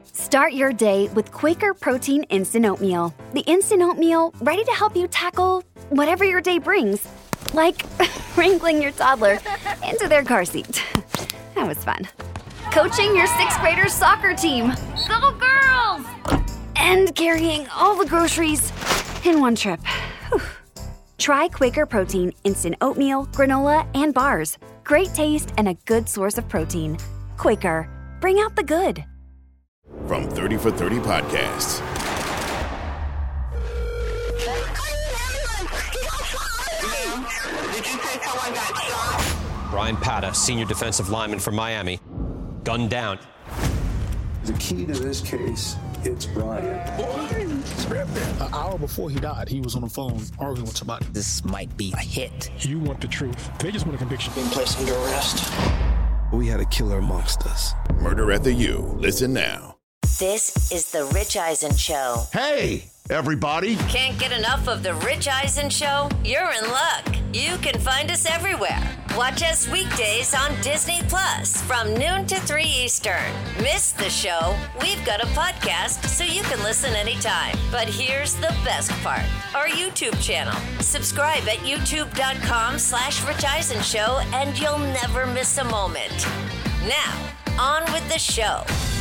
Start your day with Quaker Protein Instant Oatmeal. The instant oatmeal ready to help you tackle whatever your day brings. Like wrangling your toddler into their car seat. That was fun. Coaching your 6th graders soccer team. Go girls! And carrying all the groceries in one trip. Whew. Try Quaker Protein Instant Oatmeal, granola, and bars. Great taste and a good source of protein. Quaker, bring out the good. From 30 for 30 Podcasts. Did you say someone got shot? Brian Pata, senior defensive lineman from Miami, gunned down. The key to this case, it's Brian. An hour before he died, he was on the phone arguing with somebody. This might be a hit. You want the truth. They just want a conviction. Being placed under arrest. We had a killer amongst us. Murder at the U. Listen now. This is The Rich Eisen Show. Hey, everybody. Can't get enough of The Rich Eisen Show? You're in luck. You can find us everywhere. Watch us weekdays on Disney Plus from noon to 3 Eastern. Miss the show? We've got a podcast so you can listen anytime. But here's the best part. Our YouTube channel. Subscribe at youtube.com/Rich Eisen Show and you'll never miss a moment. Now, on with the show.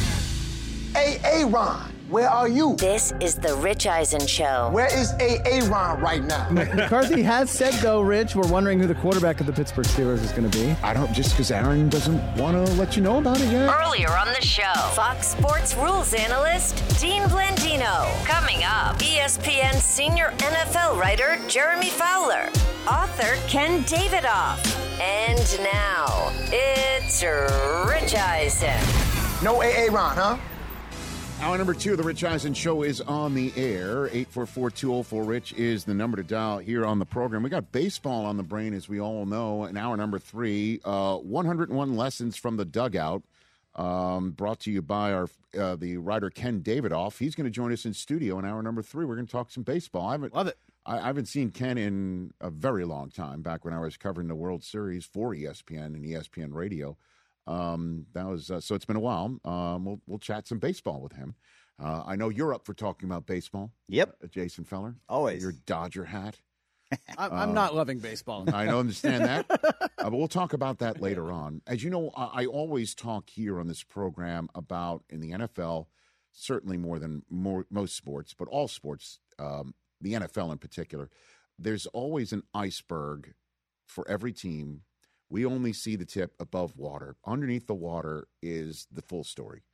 Hey, Ron, where are you? This is The Rich Eisen Show. Where is Ron right now? McCarthy has said, though, Rich, we're wondering who the quarterback of the Pittsburgh Steelers is going to be. I don't, just because Aaron doesn't want to let you know about it yet. Earlier on the show, Fox Sports rules analyst Dean Blandino. Coming up, ESPN senior NFL writer Jeremy Fowler. Author Ken Davidoff. And now, it's Rich Eisen. No Ron, huh? Hour number 2 of the Rich Eisen Show is on the air. 844-204-RICH is the number to dial here on the program. We got baseball on the brain, as we all know. In hour number 3, 101 Lessons from the Dugout, brought to you by the writer Ken Davidoff. He's going to join us in studio in hour number 3. We're going to talk some baseball. Love it. I haven't seen Ken in a very long time, back when I was covering the World Series for ESPN and ESPN Radio. That was so it's been a while. We'll chat some baseball with him. I know you're up for talking about baseball. Yep. Jason Feller. Always. Your Dodger hat. I'm not loving baseball. I don't understand that. But we'll talk about that later on. As you know, I always talk here on this program about, in the NFL, certainly more than most sports, but all sports, the NFL in particular, there's always an iceberg for every team. We only see the tip above water. Underneath the water is the full story.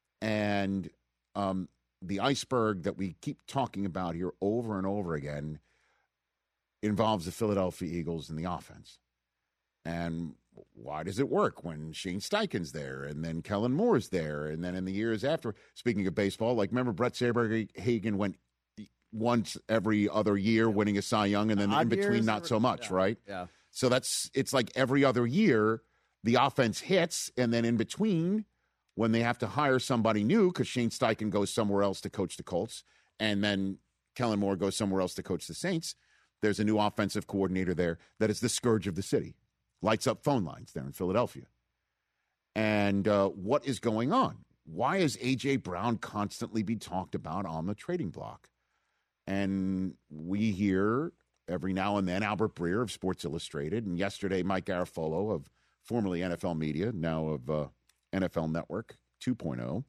And the iceberg that we keep talking about here over and over again involves the Philadelphia Eagles and the offense. And why does it work when Shane Steichen's there and then Kellen Moore's there? And then in the years after, speaking of baseball, like remember Brett Saberhagen went once every other year winning a Cy Young, and then in between not so much, right? Yeah. So it's like every other year the offense hits, and then in between when they have to hire somebody new because Shane Steichen goes somewhere else to coach the Colts, and then Kellen Moore goes somewhere else to coach the Saints, there's a new offensive coordinator there that is the scourge of the city. Lights up phone lines there in Philadelphia. And what is going on? Why is A.J. Brown constantly be talked about on the trading block? And we hear every now and then Albert Breer of Sports Illustrated, and yesterday Mike Garafolo of formerly NFL Media, now of NFL Network 2.0,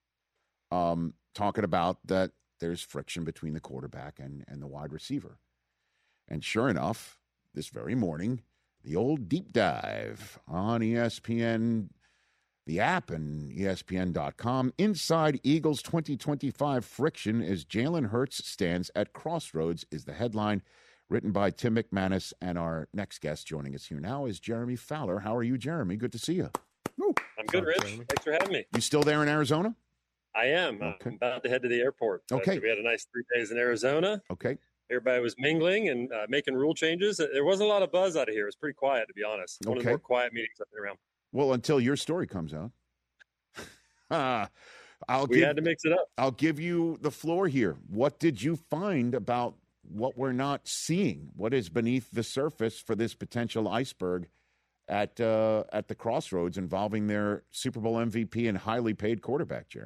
talking about that there's friction between the quarterback and the wide receiver. And sure enough, this very morning, the old deep dive on ESPN, the app, and ESPN.com. Inside Eagles 2025 friction as Jalen Hurts stands at crossroads is the headline, written by Tim McManus. And our next guest joining us here now is Jeremy Fowler. How are you, Jeremy? Good to see you. I'm good, Rich. Thanks for having me. You still there in Arizona? I am. Okay. I'm about to head to the airport. Okay. We had a nice 3 days in Arizona. Okay. Everybody was mingling and making rule changes. There wasn't a lot of buzz out of here. It was pretty quiet, to be honest. One of the more quiet meetings I've been around. Well, until your story comes out. We had to mix it up. I'll give you the floor here. What did you find about what we're not seeing? What is beneath the surface for this potential iceberg at the crossroads involving their Super Bowl MVP and highly paid quarterback, Jeremy?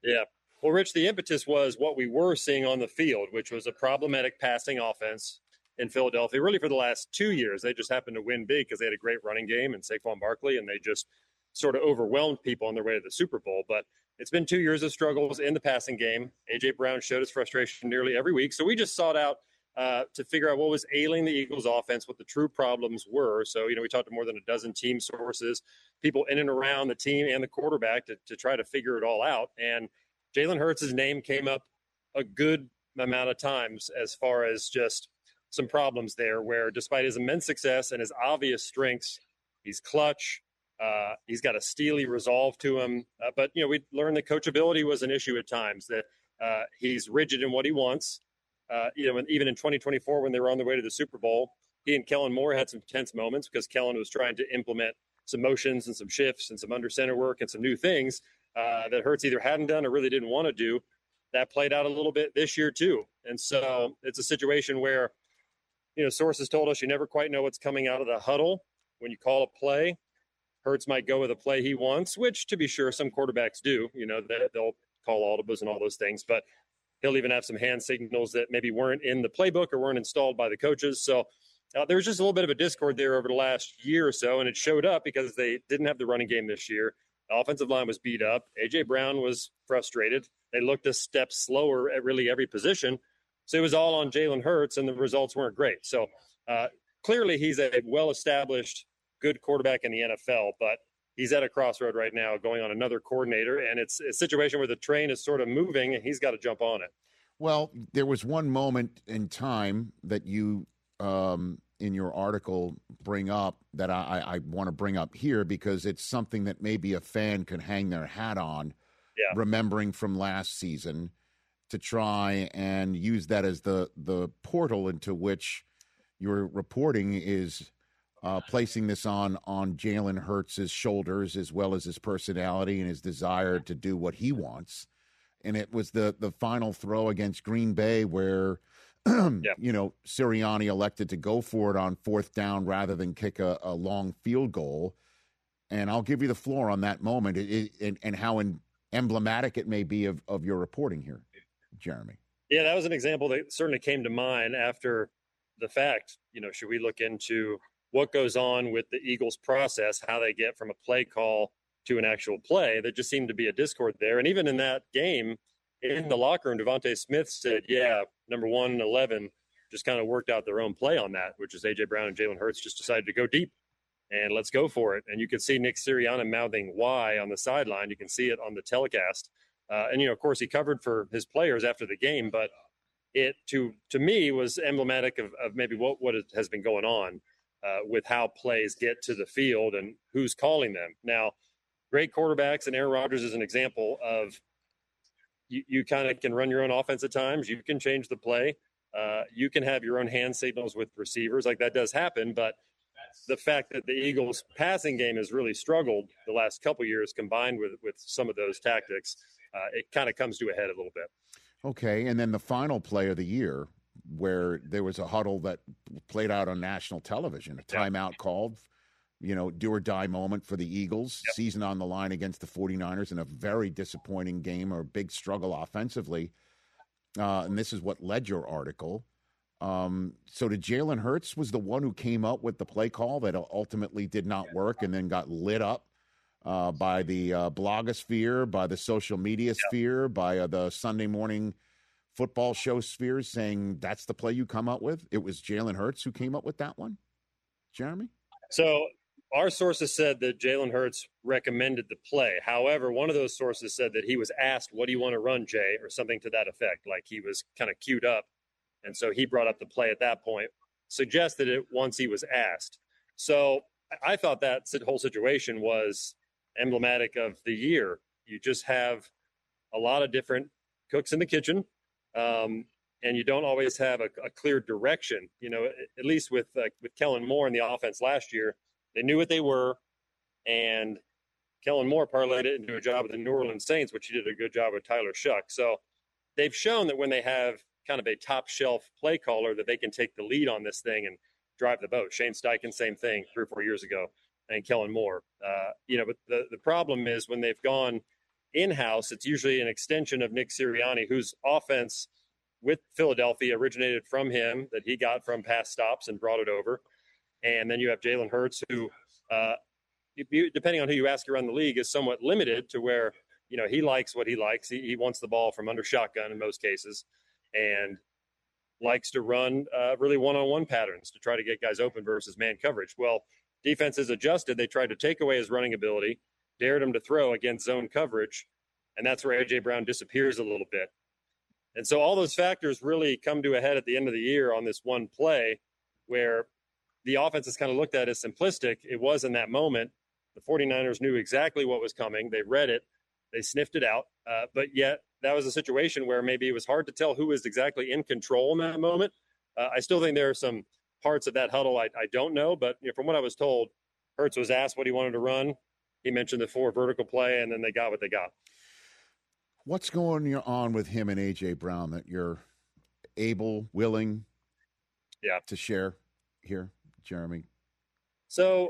Yeah. Well, Rich, the impetus was what we were seeing on the field, which was a problematic passing offense in Philadelphia, really for the last 2 years. They just happened to win big because they had a great running game and Saquon Barkley, and they just sort of overwhelmed people on their way to the Super Bowl. But it's been 2 years of struggles in the passing game. A.J. Brown showed his frustration nearly every week. So we just sought out to figure out what was ailing the Eagles offense, what the true problems were. So, we talked to more than a dozen team sources, people in and around the team and the quarterback to try to figure it all out. And Jalen Hurts' name came up a good amount of times as far as just some problems there, where despite his immense success and his obvious strengths, he's clutch. He's got a steely resolve to him. But we learned that coachability was an issue at times, that he's rigid in what he wants. Even in 2024, when they were on their way to the Super Bowl, he and Kellen Moore had some tense moments because Kellen was trying to implement some motions and some shifts and some under center work and some new things that Hurts either hadn't done or really didn't want to do. That played out a little bit this year too. And so it's a situation where, sources told us you never quite know what's coming out of the huddle when you call a play. Hurts might go with a play he wants, which, to be sure, some quarterbacks do. They'll call audibles and all those things, but he'll even have some hand signals that maybe weren't in the playbook or weren't installed by the coaches. So there was just a little bit of a discord there over the last year or so, and it showed up because they didn't have the running game this year. The offensive line was beat up. A.J. Brown was frustrated. They looked a step slower at really every position. So it was all on Jalen Hurts, and the results weren't great. So clearly he's a well-established, good quarterback in the NFL, but he's at a crossroad right now going on another coordinator, and it's a situation where the train is sort of moving, and he's got to jump on it. Well, there was one moment in time that you, in your article, bring up that I want to bring up here because it's something that maybe a fan could hang their hat on, remembering from last season, to try and use that as the portal into which your reporting is placing this on Jalen Hurts' shoulders, as well as his personality and his desire to do what he wants. And it was the final throw against Green Bay where, Sirianni elected to go for it on fourth down rather than kick a long field goal. And I'll give you the floor on that moment and how emblematic it may be of your reporting here, Jeremy. Yeah, that was an example that certainly came to mind after the fact. Should we look into what goes on with the Eagles process, how they get from a play call to an actual play? There just seemed to be a discord there. And even in that game, in the locker room, Devontae Smith said, number 1 and 11 just kind of worked out their own play on that, which is A.J. Brown and Jalen Hurts just decided to go deep and let's go for it. And you could see Nick Sirianni mouthing why on the sideline. You can see it on the telecast. And of course, he covered for his players after the game, but it, to me, was emblematic of maybe what has been going on with how plays get to the field and who's calling them. Now, great quarterbacks, and Aaron Rodgers is an example of you kind of can run your own offense at times. You can change the play. You can have your own hand signals with receivers. Like, that does happen, but the fact that the Eagles' passing game has really struggled the last couple years, combined with some of those tactics, it kind of comes to a head a little bit. Okay, and then the final play of the year, where there was a huddle that played out on national television, a timeout called, do or die moment for the Eagles, season on the line against the 49ers in a very disappointing game or big struggle offensively. And this is what led your article. So did Jalen Hurts was the one who came up with the play call that ultimately did not work and then got lit up by the blogosphere, by the social media sphere, by the Sunday morning football show spheres, saying that's the play you come up with? It was Jalen Hurts who came up with that one, Jeremy? So our sources said that Jalen Hurts recommended the play. However, one of those sources said that he was asked, what do you want to run, Jay, or something to that effect, like he was kind of queued up. And so he brought up the play at that point, suggested it once he was asked. So I thought that whole situation was emblematic of the year. You just have a lot of different cooks in the kitchen, and you don't always have a clear direction. At least with Kellen Moore in the offense last year, they knew what they were, and Kellen Moore parlayed it into a job with the New Orleans Saints, which he did a good job with Tyler Shuck. So they've shown that when they have kind of a top shelf play caller, that they can take the lead on this thing and drive the boat. Shane Steichen, same thing 3 or 4 years ago, and Kellen Moore. But the problem is when they've gone in-house, it's usually an extension of Nick Sirianni, whose offense with Philadelphia originated from him, that he got from past stops and brought it over. And then you have Jalen Hurts, who, depending on who you ask around the league, is somewhat limited to where, he likes what he likes. He wants the ball from under shotgun in most cases and likes to run really one-on-one patterns to try to get guys open versus man coverage. Well, defenses adjusted. They tried to take away his running ability, dared him to throw against zone coverage, and that's where A.J. Brown disappears a little bit. And so all those factors really come to a head at the end of the year on this one play where the offense is kind of looked at as simplistic. It was in that moment. The 49ers knew exactly what was coming. They read it. They sniffed it out. But yet that was a situation where maybe it was hard to tell who was exactly in control in that moment. I still think there are some parts of that huddle I don't know. But from what I was told, Hurts was asked what he wanted to run. He mentioned the 4 vertical play, and then they got what they got. What's going on with him and A.J. Brown that you're willing to share here, Jeremy? So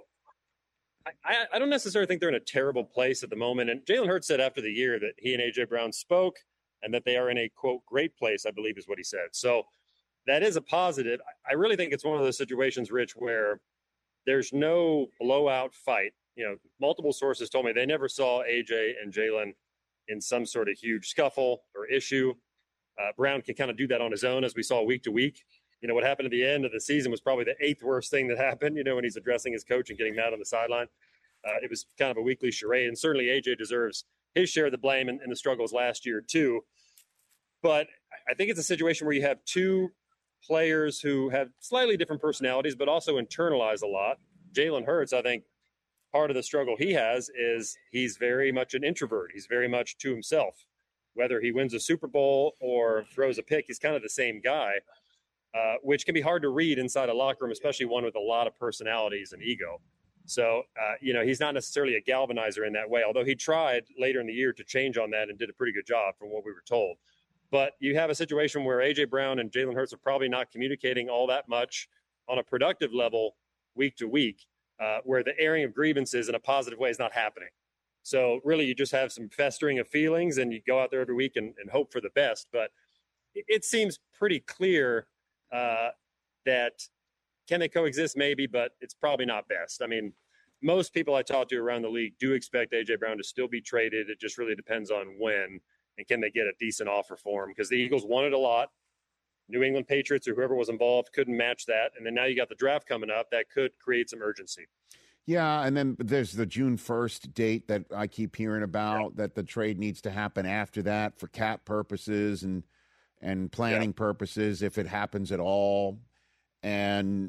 I don't necessarily think they're in a terrible place at the moment. And Jalen Hurts said after the year that he and A.J. Brown spoke and that they are in a, quote, great place, I believe is what he said. So that is a positive. I really think it's one of those situations, Rich, where there's no blowout fight. Multiple sources told me they never saw A.J. and Jalen in some sort of huge scuffle or issue. Brown can kind of do that on his own, as we saw week to week. What happened at the end of the season was probably the 8th worst thing that happened, when he's addressing his coach and getting mad on the sideline. It was kind of a weekly charade, and certainly A.J. deserves his share of the blame in the struggles last year too. But I think it's a situation where you have two players who have slightly different personalities, but also internalize a lot. Jalen Hurts, I think, part of the struggle he has is he's very much an introvert. He's very much to himself. Whether he wins a Super Bowl or throws a pick, he's kind of the same guy, which can be hard to read inside a locker room, especially one with a lot of personalities and ego. So, he's not necessarily a galvanizer in that way, although he tried later in the year to change on that and did a pretty good job from what we were told. But you have a situation where A.J. Brown and Jalen Hurts are probably not communicating all that much on a productive level week to week. Where the airing of grievances in a positive way is not happening. So really you just have some festering of feelings and you go out there every week and hope for the best. But it seems pretty clear that can they coexist? Maybe, but it's probably not best. I mean, most people I talk to around the league do expect A.J. Brown to still be traded. It just really depends on when and can they get a decent offer for him, because the Eagles wanted a lot. New England Patriots or whoever was involved couldn't match that. And then now you got the draft coming up that could create some urgency. Yeah, and then there's the June 1st date that I keep hearing about, that the trade needs to happen after that for cap purposes and planning purposes, if it happens at all. And,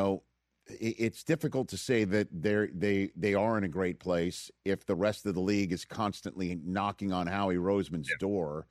it's difficult to say that they are in a great place if the rest of the league is constantly knocking on Howie Roseman's door.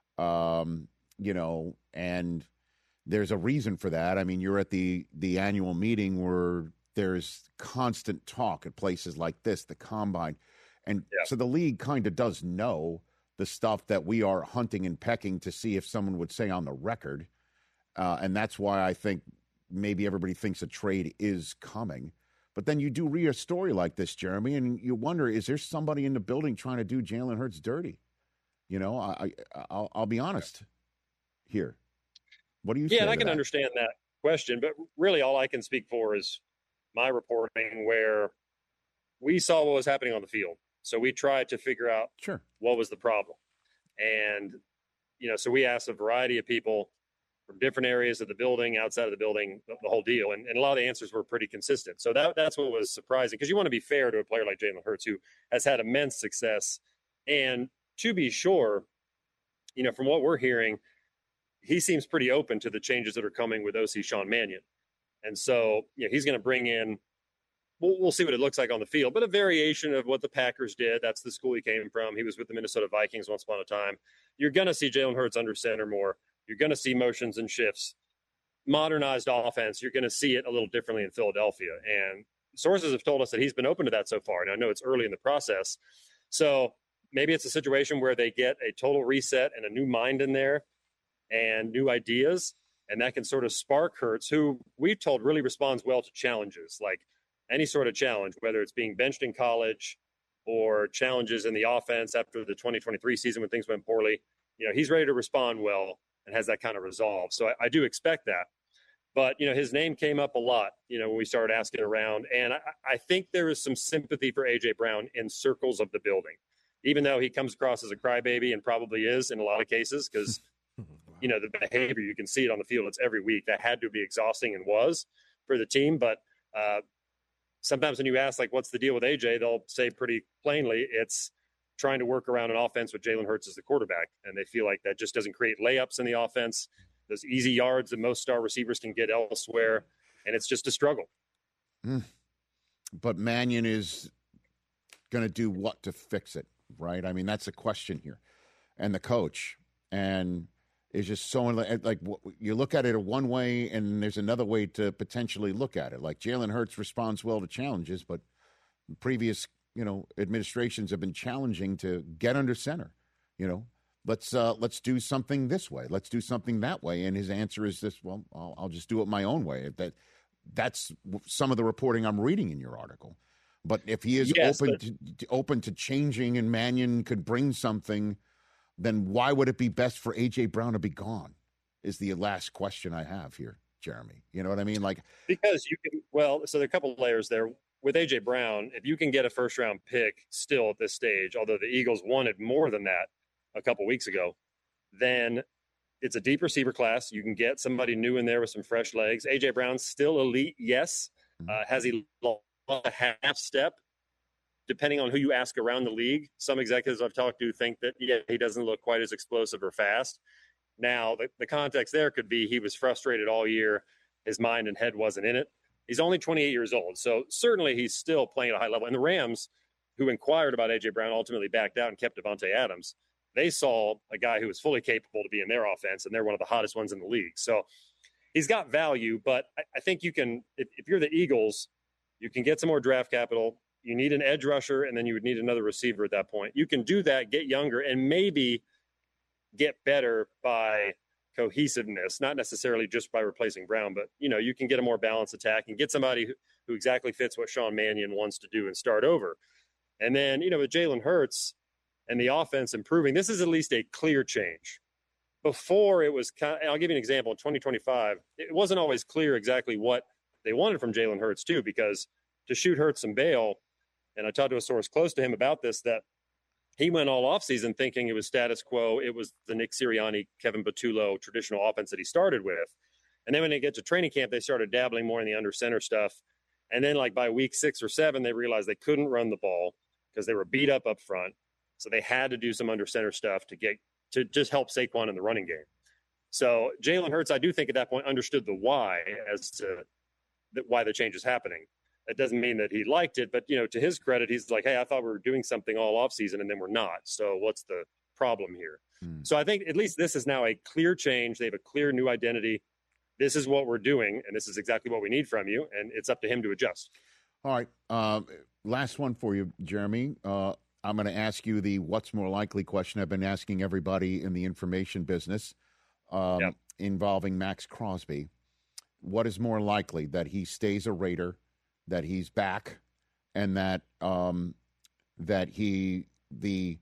And there's a reason for that. I mean, you're at the annual meeting where there's constant talk at places like this, the Combine. And so the league kind of does know the stuff that we are hunting and pecking to see if someone would say on the record. And that's why I think maybe everybody thinks a trade is coming. But then you do read a story like this, Jeremy, and you wonder, is there somebody in the building trying to do Jalen Hurts dirty? I'll be honest here. What do you say? Yeah, and I can that? understand that question, but really all I can speak for is my reporting, where we saw what was happening on the field. So we tried to figure out what was the problem. And, so we asked a variety of people from different areas of the building, outside of the building, the whole deal. And a lot of the answers were pretty consistent. So that's what was surprising, because you want to be fair to a player like Jalen Hurts, who has had immense success. And to be sure, from what we're hearing, he seems pretty open to the changes that are coming with OC Sean Mannion. And so, he's going to bring in, we'll see what it looks like on the field, but a variation of what the Packers did. That's the school he came from. He was with the Minnesota Vikings once upon a time. You're going to see Jalen Hurts under center more. You're going to see motions and shifts. Modernized offense, you're going to see it a little differently in Philadelphia. And sources have told us that he's been open to that so far. And I know it's early in the process. So maybe it's a situation where they get a total reset and a new mind in there and new ideas. And that can sort of spark Hurts, who we've told really responds well to challenges, like any sort of challenge, whether it's being benched in college, or challenges in the offense after the 2023 season when things went poorly, he's ready to respond well and has that kind of resolve. So I do expect that. But, his name came up a lot, when we started asking around. And I think there is some sympathy for A.J. Brown in circles of the building, even though he comes across as a crybaby and probably is in a lot of cases because, the behavior, you can see it on the field. It's every week. That had to be exhausting and was for the team. But sometimes when you ask, what's the deal with A.J., they'll say pretty plainly it's trying to work around an offense with Jalen Hurts as the quarterback. And they feel like that just doesn't create layups in the offense, those easy yards that most star receivers can get elsewhere. And it's just a struggle. But Mannion is going to do what to fix it, right? I mean, that's the question here. And the coach. And it's just so, you look at it one way and there's another way to potentially look at it. Like Jalen Hurts responds well to challenges, but previous, administrations have been challenging to get under center. Let's do something this way. Let's do something that way. And his answer is this, well, I'll just do it my own way. That's some of the reporting I'm reading in your article. But if he is open to changing and Mannion could bring something, then why would it be best for A.J. Brown to be gone is the last question I have here, Jeremy. You know what I mean? Because you can, so there are a couple of layers there. With A.J. Brown, if you can get a first-round pick still at this stage, although the Eagles wanted more than that a couple weeks ago, then it's a deep receiver class. You can get somebody new in there with some fresh legs. A.J. Brown's still elite, yes. Has he lost a half step? Depending on who you ask around the league, some executives I've talked to think that, he doesn't look quite as explosive or fast. Now, the context there could be he was frustrated all year. His mind and head wasn't in it. He's only 28 years old, so certainly he's still playing at a high level. And the Rams, who inquired about A.J. Brown, ultimately backed out and kept Devontae Adams. They saw a guy who was fully capable to be in their offense, and they're one of the hottest ones in the league. So he's got value, but I think you can, if you're the Eagles, you can get some more draft capital. You need an edge rusher, and then you would need another receiver at that point. You can do that, get younger, and maybe get better by cohesiveness, not necessarily just by replacing Brown, but, you can get a more balanced attack and get somebody who exactly fits what Sean Mannion wants to do and start over. And then, with Jalen Hurts and the offense improving, this is at least a clear change. Before it was I'll give you an example. In 2025, it wasn't always clear exactly what they wanted from Jalen Hurts too, because to shoot Hurts some bail, and I talked to a source close to him about this, that he went all offseason thinking it was status quo. It was the Nick Sirianni, Kevin Patullo traditional offense that he started with. And then when they get to training camp, they started dabbling more in the under center stuff. And then by week 6 or 7, they realized they couldn't run the ball because they were beat up front. So they had to do some under center stuff to just help Saquon in the running game. So Jalen Hurts, I do think at that point understood the why as to why the change is happening. That doesn't mean that he liked it, but, to his credit, he's like, hey, I thought we were doing something all offseason and then we're not. So what's the problem here? So I think at least this is now a clear change. They have a clear new identity. This is what we're doing, and this is exactly what we need from you, and it's up to him to adjust. All right. Last one for you, Jeremy. I'm going to ask you the what's more likely question I've been asking everybody in the information business involving Max Crosby. What is more likely, that he stays a Raider, that he's back, and that the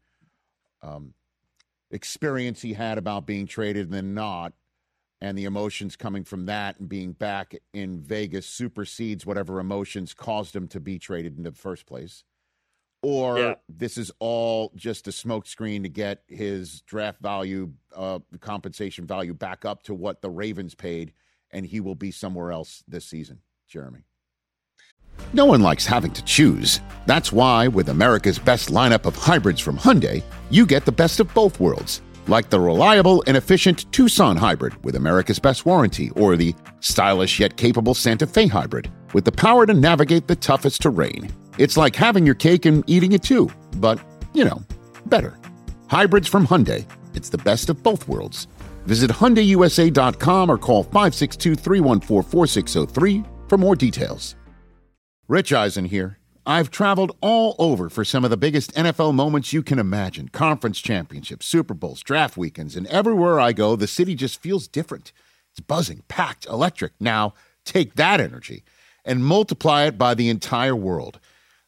experience he had about being traded and then not, and the emotions coming from that and being back in Vegas supersedes whatever emotions caused him to be traded in the first place? Or this is all just a smokescreen to get his draft value, compensation value back up to what the Ravens paid, and he will be somewhere else this season, Jeremy? No one likes having to choose. That's why, with America's best lineup of hybrids from Hyundai, you get the best of both worlds. Like the reliable and efficient Tucson hybrid with America's best warranty, or the stylish yet capable Santa Fe hybrid with the power to navigate the toughest terrain. It's like having your cake and eating it too, but, better. Hybrids from Hyundai. It's the best of both worlds. Visit HyundaiUSA.com or call 562-314-4603 for more details. Rich Eisen here. I've traveled all over for some of the biggest NFL moments you can imagine. Conference championships, Super Bowls, draft weekends, and everywhere I go, the city just feels different. It's buzzing, packed, electric. Now, take that energy and multiply it by the entire world.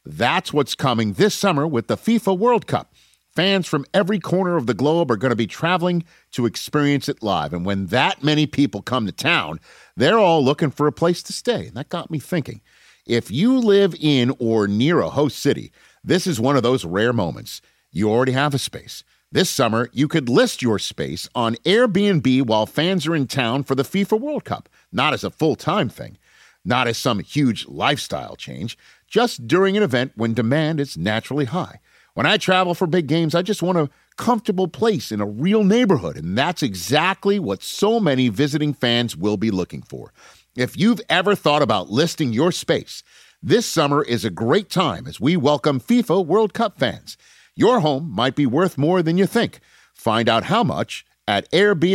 That's what's coming this summer with the FIFA World Cup. Fans from every corner of the globe are going to be traveling to experience it live. And when that many people come to town, they're all looking for a place to stay. And that got me thinking. If you live in or near a host city, this is one of those rare moments. You already have a space. This summer, you could list your space on Airbnb while fans are in town for the FIFA World Cup. Not as a full-time thing, not as some huge lifestyle change, just during an event when demand is naturally high. When I travel for big games, I just want a comfortable place in a real neighborhood, and that's exactly what so many visiting fans will be looking for. If you've ever thought about listing your space, this summer is a great time as we welcome FIFA World Cup fans. Your home might be worth more than you think. Find out how much at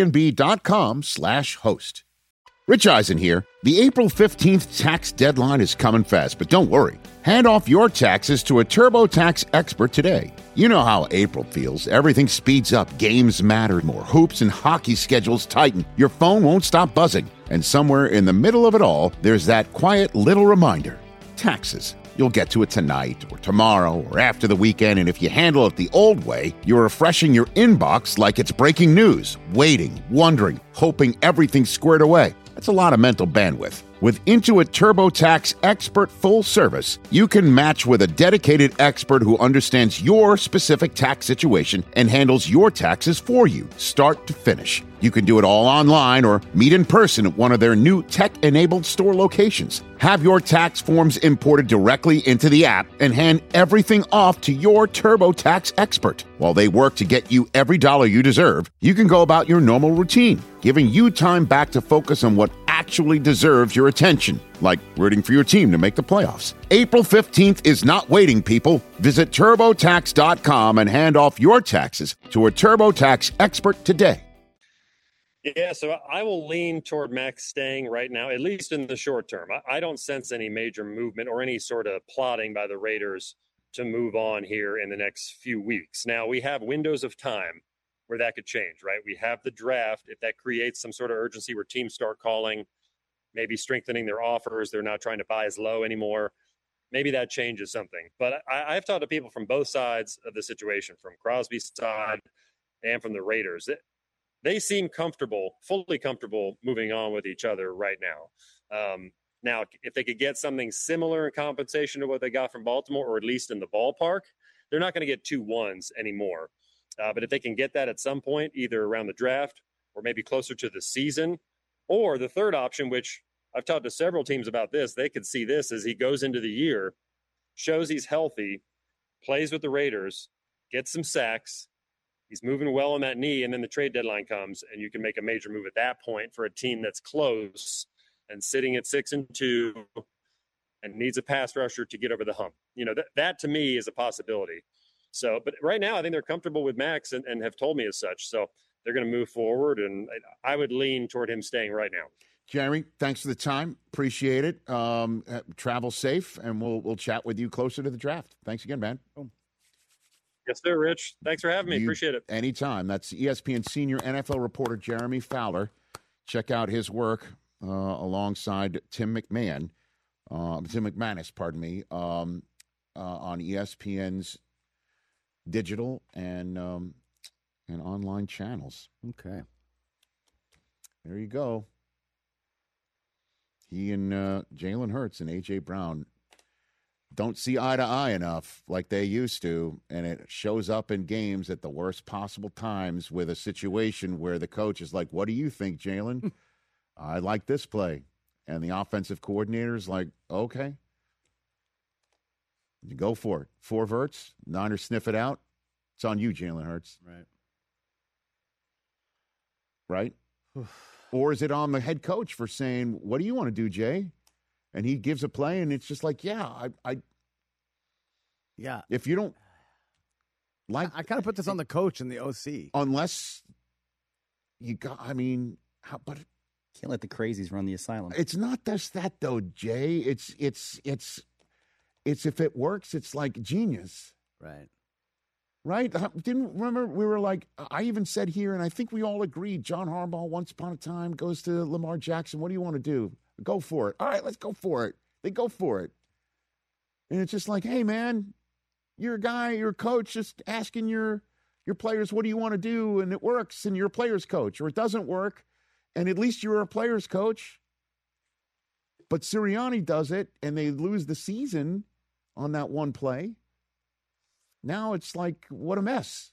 airbnb.com/host. Rich Eisen here. The April 15th tax deadline is coming fast, but don't worry. Hand off your taxes to a TurboTax expert today. You know how April feels. Everything speeds up. Games matter more. Hoops and hockey schedules tighten. Your phone won't stop buzzing. And somewhere in the middle of it all, there's that quiet little reminder. Taxes. You'll get to it tonight or tomorrow or after the weekend, and if you handle it the old way, you're refreshing your inbox like it's breaking news, waiting, wondering, hoping everything's squared away. That's a lot of mental bandwidth. With Intuit TurboTax Expert Full Service, you can match with a dedicated expert who understands your specific tax situation and handles your taxes for you, start to finish. You can do it all online or meet in person at one of their new tech-enabled store locations. Have your tax forms imported directly into the app and hand everything off to your TurboTax expert. While they work to get you every dollar you deserve, you can go about your normal routine, giving you time back to focus on what actually deserves your attention, like rooting for your team to make the playoffs. April 15th is not waiting, people. Visit TurboTax.com and hand off your taxes to a TurboTax expert today. Yeah, so I will lean toward Max staying right now, at least in the short term. I don't sense any major movement or any sort of plotting by the Raiders to move on here in the next few weeks. Now, we have windows of time where that could change, right? We have the draft. If that creates some sort of urgency where teams start calling, maybe strengthening their offers, they're not trying to buy as low anymore, maybe that changes something. But I've talked to people from both sides of the situation, from Crosby's side and from the Raiders. They seem comfortable, fully comfortable moving on with each other right now. Now, if they could get something similar in compensation to what they got from Baltimore, or at least in the ballpark, they're not going to get 2 1s anymore. But if they can get that at some point, either around the draft or maybe closer to the season, or the third option, which I've talked to several teams about this, they could see this as he goes into the year, shows he's healthy, plays with the Raiders, gets some sacks, he's moving well on that knee, and then the trade deadline comes, and you can make a major move at that point for a team that's close and sitting at 6-2 and needs a pass rusher to get over the hump. You know, that to me is a possibility. So, but right now I think they're comfortable with Max and have told me as such. So they're going to move forward, and I would lean toward him staying right now. Jeremy, thanks for the time. Appreciate it. Travel safe, and we'll chat with you closer to the draft. Thanks again, man. Boom. Yes, sir, Rich. Thanks for having me. Appreciate it. Anytime. That's ESPN senior NFL reporter Jeremy Fowler. Check out his work alongside Tim McManus, on ESPN's digital and online channels. Okay. There you go. He and Jalen Hurts and A.J. Brown don't see eye to eye enough like they used to, and it shows up in games at the worst possible times with a situation where the coach is like, what do you think, Jalen? I like this play. And the offensive coordinator's like, okay. You go for it. 4 verts, Niners sniff it out. It's on you, Jalen Hurts. Right? Or is it on the head coach for saying, what do you want to do, Jay? And he gives a play, and it's just like, yeah. If you don't like, I kind of put this on the coach and the OC. Unless you got, but can't let the crazies run the asylum. It's not just that though, Jay. It's if it works, it's like genius, right? Didn't remember we were like, I even said here, and I think we all agreed. John Harbaugh, once upon a time, goes to Lamar Jackson. What do you want to do? Go for it. All right, let's go for it. They go for it. And it's just like, hey, man, you're a guy, you're a coach, just asking your players, what do you want to do? And it works, and you're a player's coach. Or it doesn't work, and at least you're a player's coach. But Sirianni does it, and they lose the season on that one play. Now it's like, what a mess.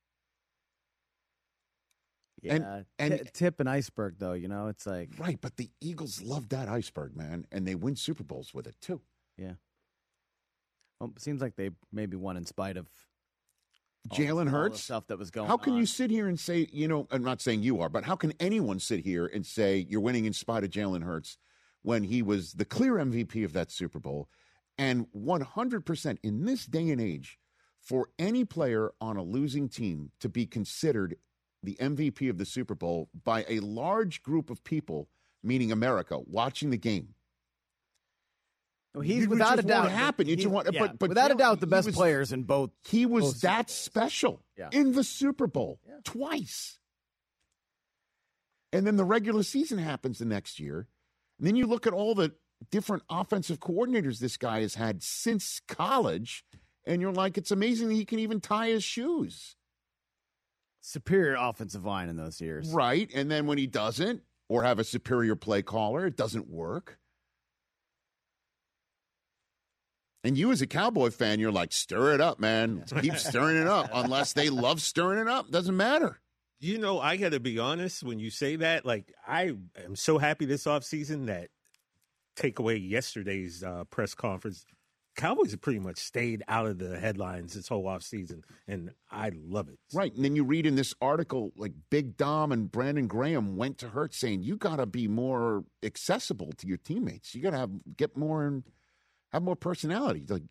Yeah, and tip an iceberg, though, it's like. Right, but the Eagles love that iceberg, man, and they win Super Bowls with it, too. Yeah. Well, it seems like they maybe won in spite of Jalen Hurts. Stuff that was going on. How can you sit here and say, I'm not saying you are, but how can anyone sit here and say you're winning in spite of Jalen Hurts when he was the clear MVP of that Super Bowl? And 100% in this day and age, for any player on a losing team to be considered the MVP of the Super Bowl by a large group of people, meaning America, watching the game. Well, he's without a doubt happen. But without a doubt the best players in both. He was that special in the Super Bowl twice. And then the regular season happens the next year. And then you look at all the different offensive coordinators this guy has had since college, and you're like, it's amazing that he can even tie his shoes. Superior offensive line in those years. Right. And then when he doesn't, or have a superior play caller, it doesn't work. And you as a Cowboy fan, you're like, stir it up, man. Keep stirring it up. Unless they love stirring it up. Doesn't matter. I got to be honest, when you say that, like, I am so happy this offseason that take away yesterday's press conference, Cowboys have pretty much stayed out of the headlines this whole offseason, and I love it. Right, and then you read in this article, like Big Dom and Brandon Graham went to Hurts saying, you got to be more accessible to your teammates. You got to get more and have more personality. Like,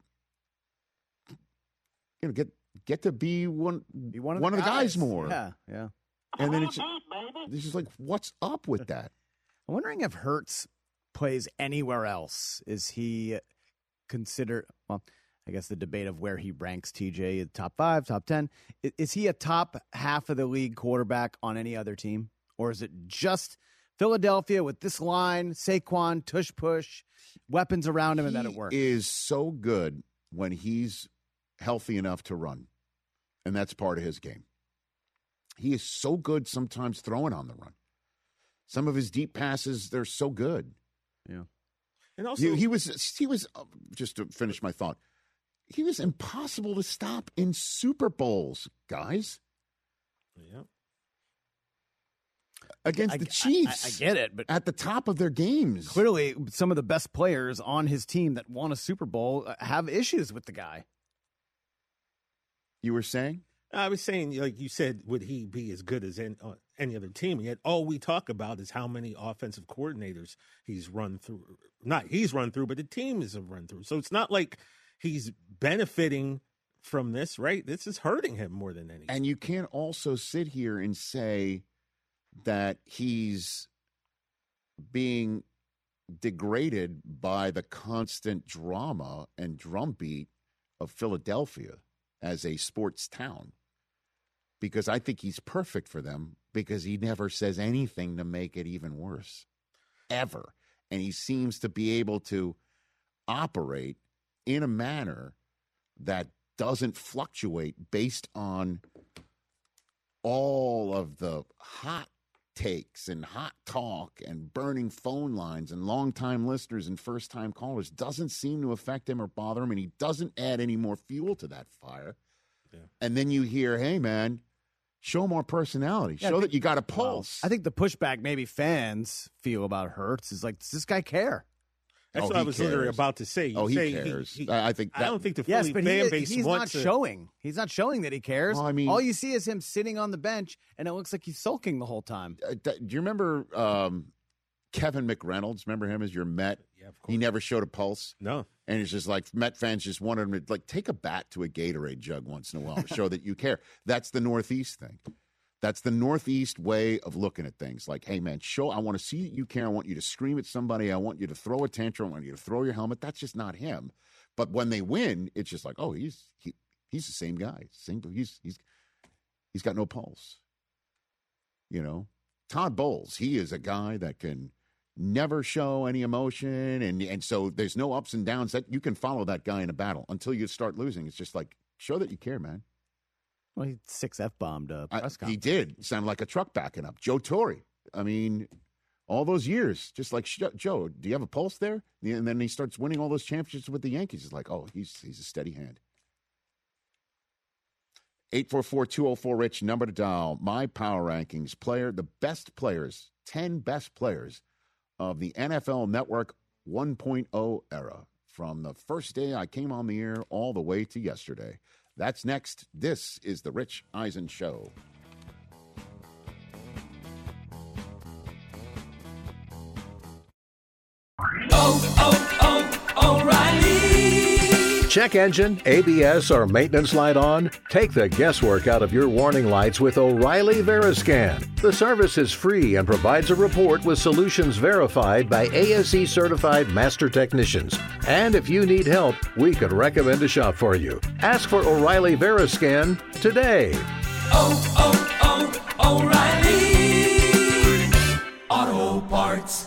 get to be one of the guys more. Yeah. And then it's just like, what's up with that? I'm wondering if Hurts plays anywhere else. Is he considered, well, I guess the debate of where he ranks TJ, top 5, top 10. Is he a top half of the league quarterback on any other team? Or is it just Philadelphia with this line, Saquon, tush push, weapons around him, and that it works? He is so good when he's healthy enough to run. And that's part of his game. He is so good sometimes throwing on the run. Some of his deep passes, they're so good. Yeah. And also, he was just to finish my thought, he was impossible to stop in Super Bowls, guys. Yeah. Against the Chiefs. I get it, but at the top of their games. Clearly, some of the best players on his team that won a Super Bowl have issues with the guy. You were saying? I was saying, like you said, would he be as good as any other team? Yet all we talk about is how many offensive coordinators he's run through. Not he's run through, but the team has run through. So it's not like he's benefiting from this, right? This is hurting him more than anything. And you can't also sit here and say that he's being degraded by the constant drama and drumbeat of Philadelphia as a sports town. Because I think he's perfect for them because he never says anything to make it even worse. Ever. And he seems to be able to operate in a manner that doesn't fluctuate based on all of the hot takes and hot talk and burning phone lines and longtime listeners and first-time callers. Doesn't seem to affect him or bother him, and he doesn't add any more fuel to that fire. Yeah. And then you hear, hey, man, show more personality. Show that you got a pulse. I think the pushback maybe fans feel about Hurts is like, does this guy care? That's what I was literally about to say. He cares. I don't think the Philly fan base he's wants not showing. He's not showing that he cares. Well, I mean, all you see is him sitting on the bench, and it looks like he's sulking the whole time. Do you remember Kevin McReynolds? Remember him as your Met? Yeah, of course. He never showed a pulse. No. And it's just like Met fans just wanted him to take a bat to a Gatorade jug once in a while to show that you care. That's the Northeast thing. That's the Northeast way of looking at things. Like, hey, man, I want to see that you care. I want you to scream at somebody. I want you to throw a tantrum. I want you to throw your helmet. That's just not him. But when they win, it's just like, oh, he's the same guy. He's got no pulse. You know, Todd Bowles, he is a guy that can never show any emotion, and so there's no ups and downs. That you can follow that guy in a battle until you start losing. It's just like, show that you care, man. Well, he 6 F-bombed a press conference. He did. Sounded like a truck backing up. Joe Torre. I mean, all those years, just like, Joe, do you have a pulse there? And then he starts winning all those championships with the Yankees. It's like, oh, he's a steady hand. 844-204-RICH, number to dial. My Power Rankings, the best players, 10 best players of the NFL Network 1.0 era, from the first day I came on the air all the way to yesterday. That's next. This is the Rich Eisen Show. O'Reilly. Check engine, ABS, or maintenance light on? Take the guesswork out of your warning lights with O'Reilly Veriscan. The service is free and provides a report with solutions verified by ASE certified master technicians. And if you need help, we could recommend a shop for you. Ask for O'Reilly Veriscan today. O'Reilly Auto Parts.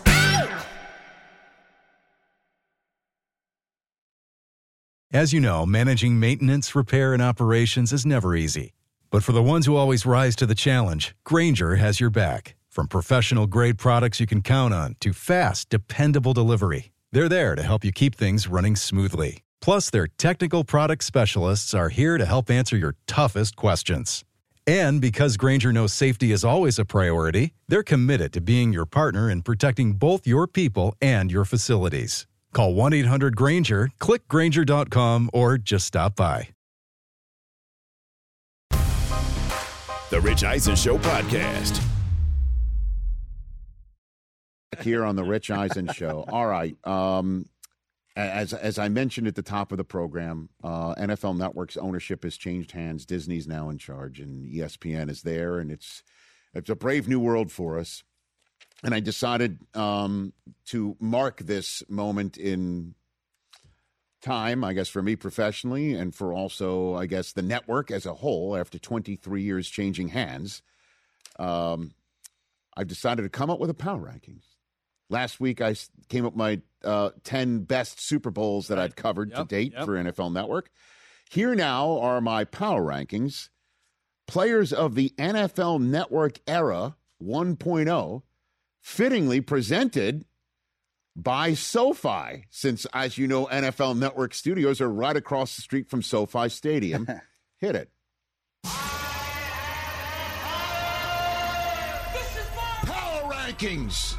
As you know, managing maintenance, repair, and operations is never easy. But for the ones who always rise to the challenge, Grainger has your back. From professional-grade products you can count on to fast, dependable delivery, they're there to help you keep things running smoothly. Plus, their technical product specialists are here to help answer your toughest questions. And because Grainger knows safety is always a priority, they're committed to being your partner in protecting both your people and your facilities. Call 1-800-GRAINGER, click Grainger.com, or just stop by. The Rich Eisen Show podcast. Here on the Rich Eisen Show. All right. As I mentioned at the top of the program, NFL Network's ownership has changed hands. Disney's now in charge, and ESPN is there, and it's a brave new world for us. And I decided to mark this moment in time, I guess, for me professionally, and for also, I guess, the network as a whole, after 23 years changing hands. I've decided to come up with a power rankings. Last week, I came up with my 10 best Super Bowls that I've covered to date for NFL Network. Here now are my power rankings. Players of the NFL Network era 1.0, fittingly presented by SoFi, since, as you know, NFL Network studios are right across the street from SoFi Stadium. Hit it. Power rankings.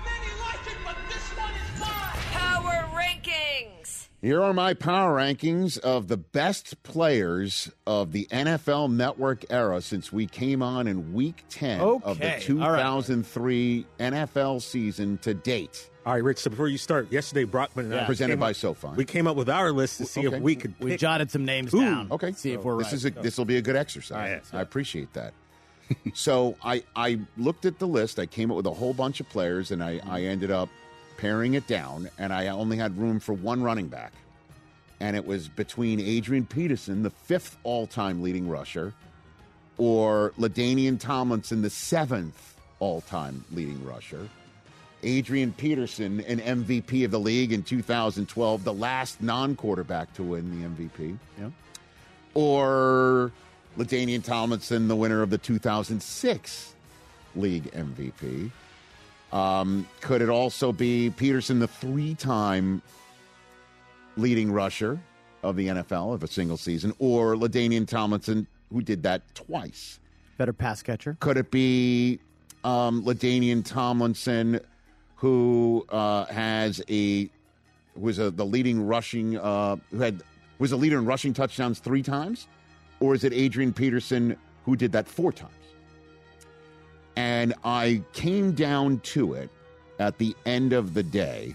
Power rankings. Here are my power rankings of the best players of the NFL Network era since we came on in Week 10 of the 2003 NFL season to date. All right, Rich, so before you start, yesterday Brockman and I presented by SoFi. We came up with our list to see if we could pick. We jotted some names down. Okay. See if we're right. This will be a good exercise. I appreciate that. So I looked at the list. I came up with a whole bunch of players, and I ended up paring it down, and I only had room for one running back. And it was between Adrian Peterson, the 5th all-time leading rusher, or LaDainian Tomlinson, the 7th all-time leading rusher. Adrian Peterson, an MVP of the league in 2012, the last non-quarterback to win the MVP. Yeah. Or LaDainian Tomlinson, the winner of the 2006 league MVP. Could it also be Peterson, the 3-time leading rusher of the NFL of a single season, or LaDainian Tomlinson, who did that twice? Better pass catcher. Could it be LaDainian Tomlinson, who was the leading rushing, was a leader in rushing touchdowns 3 times, or is it Adrian Peterson, who did that 4 times? And I came down to it at the end of the day,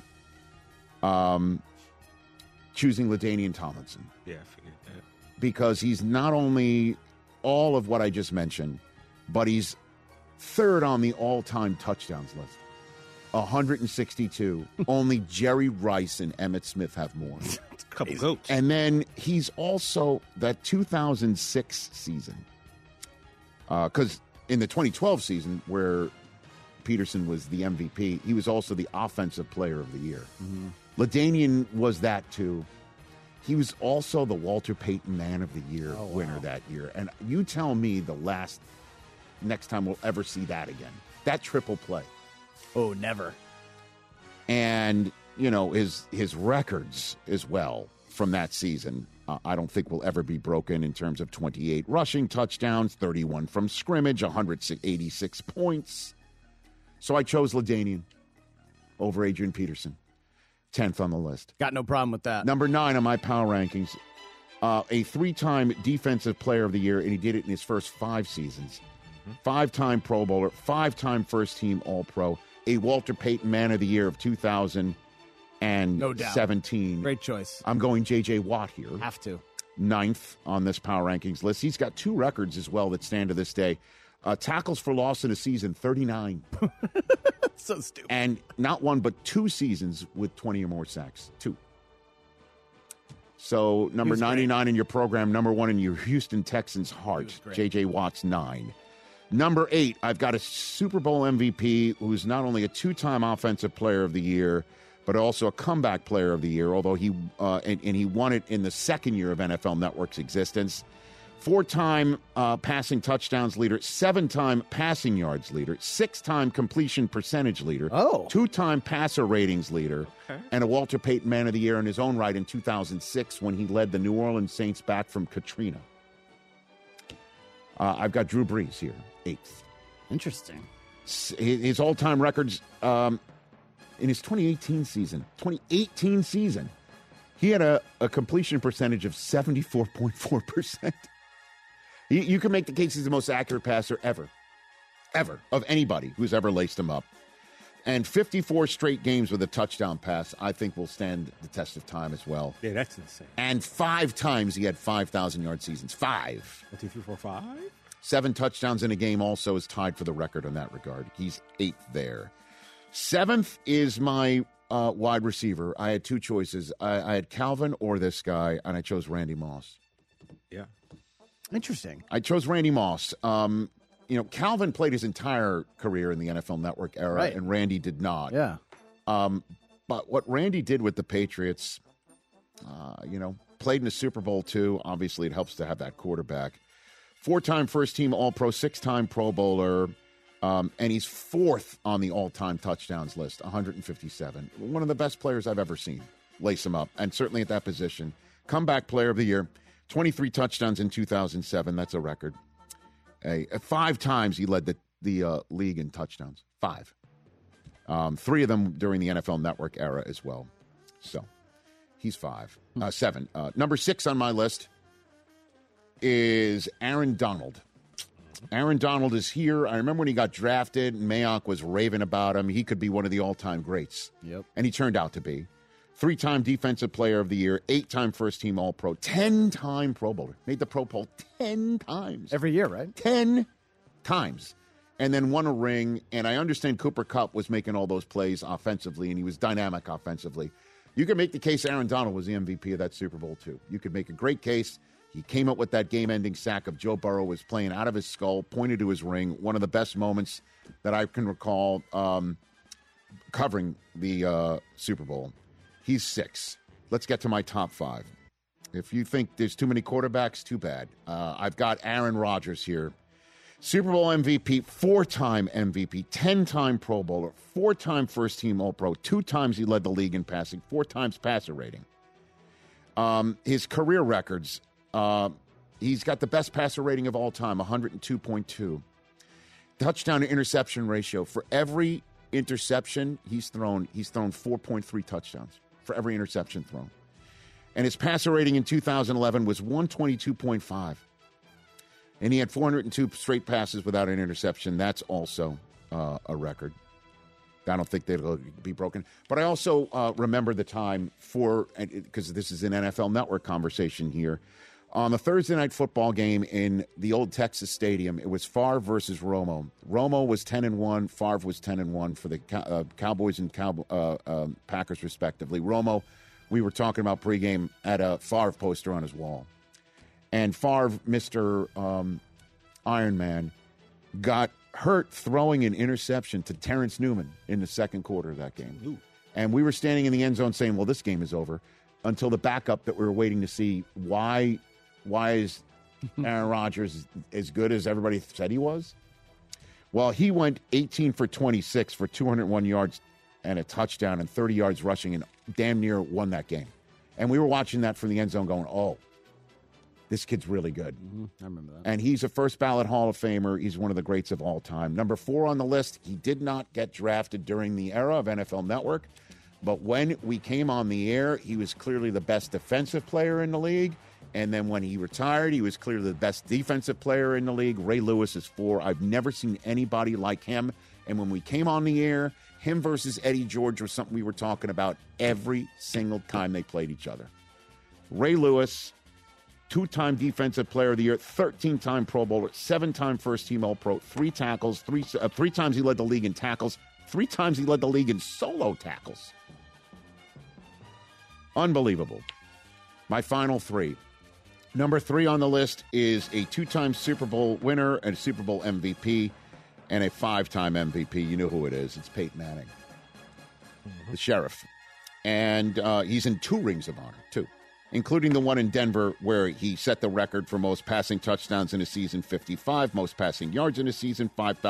choosing LaDainian Tomlinson. Yeah, I figured that. Because he's not only all of what I just mentioned, but he's 3rd on the all-time touchdowns list. 162. Only Jerry Rice and Emmitt Smith have more. A couple goats. And then he's also that 2006 season. Because in the 2012 season, where Peterson was the MVP, he was also the offensive player of the year. LaDainian was that too. He was also the Walter Payton Man of the Year winner that year. And you tell me next time we'll ever see that again. That triple play. Oh, never. And, his records as well from that season, I don't think will ever be broken in terms of 28 rushing touchdowns, 31 from scrimmage, 186 points. So I chose LaDainian over Adrian Peterson. 10th on the list. Got no problem with that. Number 9 on my power rankings, a 3-time defensive player of the year, and he did it in his first 5 seasons. 5-time Pro Bowler, 5-time first-team All-Pro, a Walter Payton Man of the Year of 2017. No doubt. Great choice. I'm going J.J. Watt here. Have to. 9th on this power rankings list. He's got 2 records as well that stand to this day. Tackles for loss in a season, 39. So stupid. And not 1, but 2 seasons with 20 or more sacks. 2. So number 99 in your program, number 1 in your Houston Texans heart, J.J. Watt's 9. Number 8, I've got a Super Bowl MVP who's not only a 2-time Offensive Player of the Year, but also a Comeback Player of the Year, although he won it in the second year of NFL Network's existence. 4-time passing touchdowns leader, 7-time passing yards leader, 6-time completion percentage leader, 2-time passer ratings leader, and a Walter Payton Man of the Year in his own right in 2006 when he led the New Orleans Saints back from Katrina. I've got Drew Brees here, 8th. Interesting. His all-time records in his 2018 season, he had a completion percentage of 74.4%. You can make the case he's the most accurate passer ever, of anybody who's ever laced him up. And 54 straight games with a touchdown pass, I think will stand the test of time as well. Yeah, that's insane. And 5 times he had 5,000-yard seasons. 5. 1, 2, 3, 4, 5? 7 touchdowns in a game also is tied for the record in that regard. He's 8th there. 7th is my wide receiver. I had 2 choices. I had Calvin or this guy, and I chose Randy Moss. Yeah. Interesting. I chose Randy Moss. Calvin played his entire career in the NFL Network era, and Randy did not. Yeah. But what Randy did with the Patriots, played in the Super Bowl too. Obviously, it helps to have that quarterback. 4-time first-team All-Pro, 6-time Pro Bowler, and he's 4th on the all-time touchdowns list, 157. One of the best players I've ever seen lace him up, and certainly at that position. Comeback Player of the Year, 23 touchdowns in 2007. That's a record. 5 times he led the league in touchdowns. 5. 3 of them during the NFL Network era as well. So he's 7. Number 6 on my list is Aaron Donald. Aaron Donald is here. I remember when he got drafted, Mayock was raving about him. He could be one of the all-time greats. Yep. And he turned out to be. 3-time Defensive Player of the Year, 8-time First-Team All-Pro, 10-time Pro Bowler. Made the Pro Bowl 10 times. Every year, right? 10 times. And then won a ring. And I understand Cooper Kupp was making all those plays offensively, and he was dynamic offensively. You could make the case Aaron Donald was the MVP of that Super Bowl, too. You could make a great case. He came up with that game-ending sack of Joe Burrow, was playing out of his skull, pointed to his ring. One of the best moments that I can recall covering the Super Bowl. He's 6. Let's get to my top 5. If you think there's too many quarterbacks, too bad. I've got Aaron Rodgers here. Super Bowl MVP, 4-time MVP, 10-time Pro Bowler, 4-time first-team All-Pro, 2 times he led the league in passing, 4 times passer rating. His career records, he's got the best passer rating of all time, 102.2. Touchdown to interception ratio, for every interception he's thrown 4.3 touchdowns. For every interception thrown. And his passer rating in 2011 was 122.5. And he had 402 straight passes without an interception. That's also a record. I don't think they'll be broken. But I also remember the time because this is an NFL Network conversation here, on the Thursday Night Football game in the old Texas Stadium, it was Favre versus Romo. Romo was 10-1. Favre was 10-1 for the Cowboys and Packers, respectively. Romo, we were talking about pregame, had a Favre poster on his wall. And Favre, Mr. Iron Man, got Hurt throwing an interception to Terrence Newman in the second quarter of that game. Ooh. And we were standing in the end zone saying, well, this game is over, until the backup that we were waiting to see. Why is Aaron Rodgers as good as everybody said he was? Well, he went 18 for 26 for 201 yards and a touchdown and 30 yards rushing and damn near won that game. And we were watching that from the end zone going, oh, this kid's really good. Mm-hmm. I remember that. And he's a first ballot Hall of Famer. He's one of the greats of all time. Number 4 on the list, he did not get drafted during the era of NFL Network. But when we came on the air, he was clearly the best defensive player in the league. And then when he retired, he was clearly the best defensive player in the league. Ray Lewis is 4. I've never seen anybody like him. And when we came on the air, him versus Eddie George was something we were talking about every single time they played each other. Ray Lewis, 2-time Defensive Player of the Year, 13-time Pro Bowler, 7-time First-Team All-Pro, 3 tackles, 3 times he led the league in tackles, 3 times he led the league in solo tackles. Unbelievable. My final 3. Number 3 on the list is a 2-time Super Bowl winner and a Super Bowl MVP and a 5-time MVP. You know who it is. It's Peyton Manning, the Sheriff. And he's in 2 Rings of Honor, too, including the one in Denver where he set the record for most passing touchdowns in a season, 55, most passing yards in a season,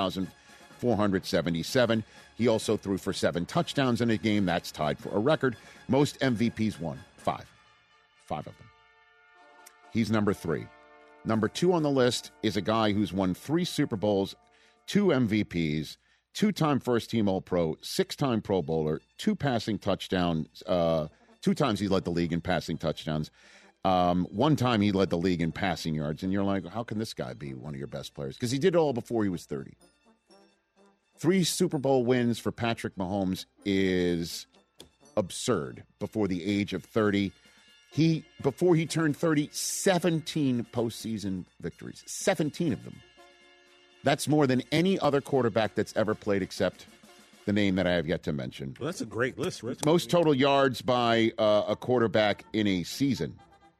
5,477. He also threw for 7 touchdowns in a game. That's tied for a record. Most MVPs won, 5 of them. He's number 3. Number 2 on the list is a guy who's won 3 Super Bowls, 2 MVPs, 2-time First-Team All-Pro, 6-time Pro Bowler, 2 passing touchdowns, 2 times he led the league in passing touchdowns. 1 time he led the league in passing yards. And you're like, how can this guy be one of your best players? Because he did it all before he was 30. 3 Super Bowl wins for Patrick Mahomes is absurd before the age of 30. Before he turned 30, 17 postseason victories. 17 of them. That's more than any other quarterback that's ever played except the name that I have yet to mention. Well, that's a great list, Rich. Most total yards by a quarterback in a season.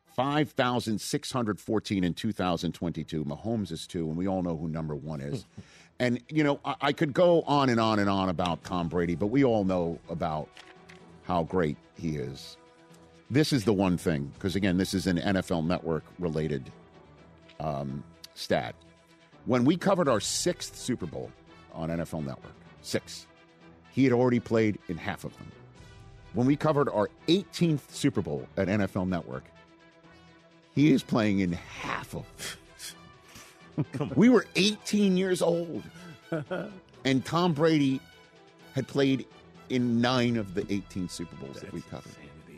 5,614 in 2022. Mahomes is 2, and we all know who number 1 is. And, you know, I could go on and on and on about Tom Brady, but we all know about how great he is. This is the one thing, because, again, this is an NFL Network-related stat. When we covered our 6th Super Bowl on NFL Network, 6, he had already played in half of them. When we covered our 18th Super Bowl at NFL Network, he is playing in half of them. We were 18 years old, and Tom Brady had played in 9 of the 18 Super Bowls that we covered.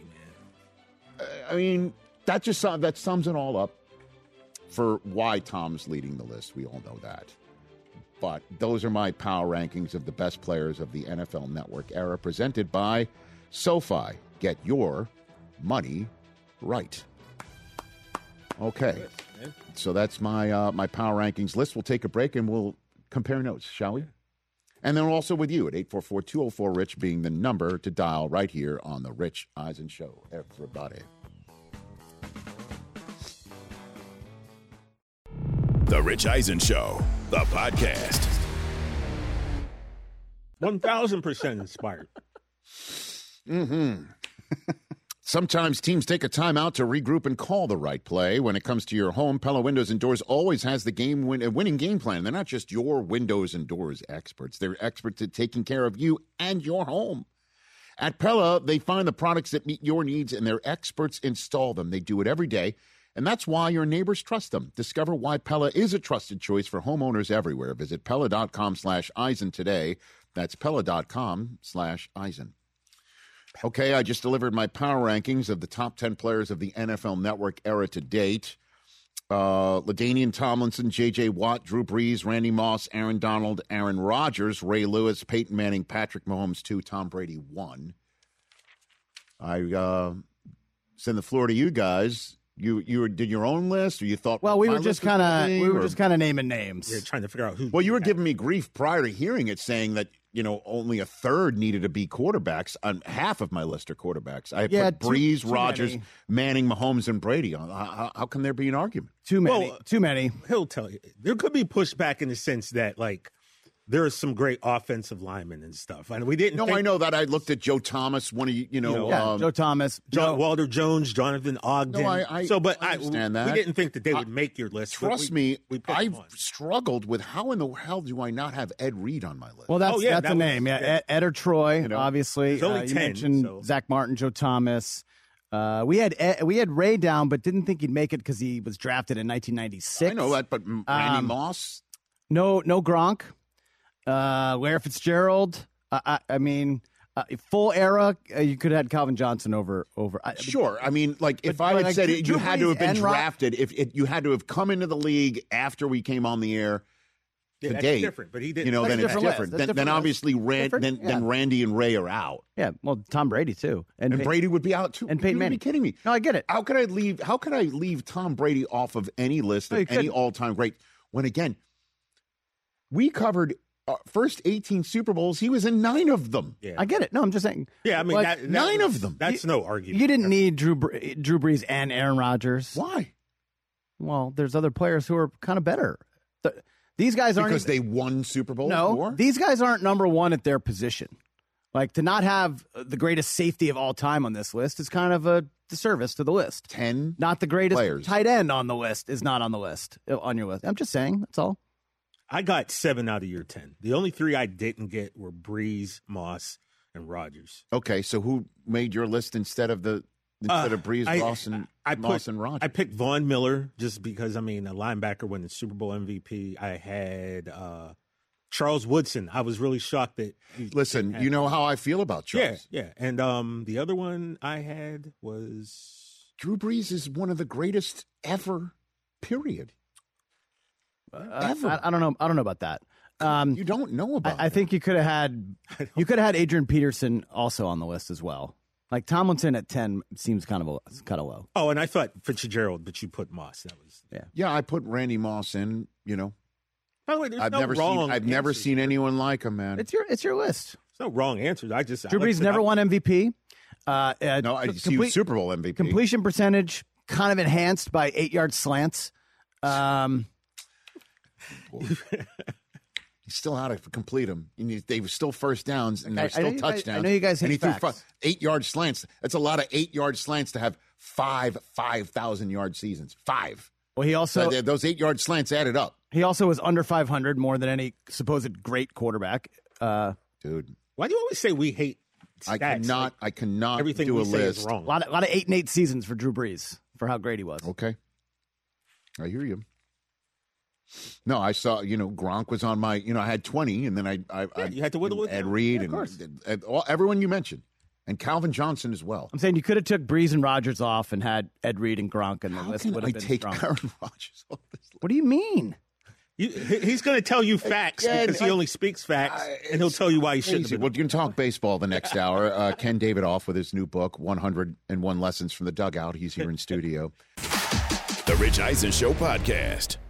I mean, that sums it all up for why Tom's leading the list. We all know that. But those are my power rankings of the best players of the NFL Network era, presented by SoFi. Get your money right. Okay, so that's my my power rankings list. We'll take a break and we'll compare notes, shall we? And then also with you at 844-204-RICH being the number to dial right here on the Rich Eisen Show. Everybody. The Rich Eisen Show, the podcast. 1,000% inspired. Mm-hmm. Sometimes teams take a timeout to regroup and call the right play. When it comes to your home, Pella Windows and Doors always has the winning game plan. They're not just your windows and doors experts. They're experts at taking care of you and your home. At Pella, they find the products that meet your needs, and their experts install them. They do it every day, and that's why your neighbors trust them. Discover why Pella is a trusted choice for homeowners everywhere. Visit Pella.com/Eisen today. That's Pella.com/Eisen. Okay, I just delivered my power rankings of the top 10 players of the NFL Network era to date. LaDainian Tomlinson, J.J. Watt, Drew Brees, Randy Moss, Aaron Donald, Aaron Rodgers, Ray Lewis, Peyton Manning, Patrick Mahomes 2, Tom Brady 1. I send the floor to you guys. You did your own list, or you thought? Well, we were just kind of naming names. You're trying to figure out who. Well, you were giving me grief prior to hearing it, saying that only a third needed to be quarterbacks. Half of my list are quarterbacks. I put Brees, Rodgers, Manning, Mahomes, and Brady on. How can there be an argument? Too many. Too many. He'll tell you. There could be pushback in the sense that, like, there are some great offensive linemen and stuff. And we didn't. No, I know that. I looked at Joe Thomas, one of Joe Thomas, Walter Jones, Jonathan Ogden. No, I understand that. We didn't think that they would make your list. Trust me, I've struggled with how in the hell do I not have Ed Reed on my list? Well, that's a name. Yeah, Ed or Troy, obviously. There's only 10, you mentioned Zach Martin, Joe Thomas. We had Ray down, but didn't think he'd make it because he was drafted in 1996. I know that, but Randy Moss? No Gronk. Larry Fitzgerald. I mean, full era. You could have had Calvin Johnson over. Sure. I mean, like if I had said you had to have been drafted, if you had to have come into the league after we came on the air. Yeah, that's different, but he didn't. Then it's different. Then obviously then Randy and Ray are out. Yeah, well, Tom Brady too, and Brady would be out too. And Peyton Manning. Are you kidding me? No, I get it. How could I leave Tom Brady off of any list of any all-time great? When again, we covered first 18 Super Bowls. He was in 9 of them. Yeah. I get it. No, I'm just saying. Yeah, I mean, 9 of them. That's no argument. You didn't need Drew Brees and Aaron Rodgers. Why? Well, there's other players who are kind of better. These guys aren't because they won Super Bowl. No, these guys aren't number one at their position. Like to not have the greatest safety of all time on this list is kind of a disservice to the list. 10, not the greatest players. Tight end on the list is not on the list on your list. I'm just saying that's all. I got 7 out of your 10. The only 3 I didn't get were Brees, Moss, and Rodgers. Okay, so who made your list instead of Brees, Moss, and Rodgers? I picked Von Miller just because, a linebacker winning Super Bowl MVP. I had Charles Woodson. I was really shocked that Listen, you know how I feel about Charles. Yeah. And the other one I had was Drew Brees is one of the greatest ever, period. Ever. I don't know. I don't know about that. You don't know about I think you could have had Adrian Peterson also on the list as well. Like Tomlinson at 10 seems kind of low. Oh, and I thought Fitzgerald, but you put Moss. That was yeah. I put Randy Moss in. By the way, I've never seen anyone like him, man. It's your list. There's no wrong answers. Drew Brees never won MVP. He was Super Bowl MVP. Completion percentage kind of enhanced by 8-yard slants. He's still out to complete them. They were still first downs, and they're still touchdowns. I know you guys hate facts. Threw 8-yard slants. That's a lot of 8-yard slants to have 5,000-yard seasons. 5. Well, he also those 8-yard slants added up. He also was under 500 more than any supposed great quarterback. Dude, why do you always say we hate stats? I cannot everything do we a say list. Is wrong. A lot of 8-8 seasons for Drew Brees for how great he was. Okay, I hear you. No, I saw, Gronk was on my, I had 20, and then you had to whittle with Ed Reed and everyone you mentioned, and Calvin Johnson as well. I'm saying you could have took Brees and Rodgers off and had Ed Reed and Gronk, and the list would have been take strong. Aaron Rodgers off this list? What do you mean? He's going to tell you facts because he only speaks facts, and he'll tell you why he shouldn't have been. Well, you can talk baseball the next hour. Ken Davidoff with his new book, 101 Lessons from the Dugout. He's here in studio. The Rich Eisen Show podcast.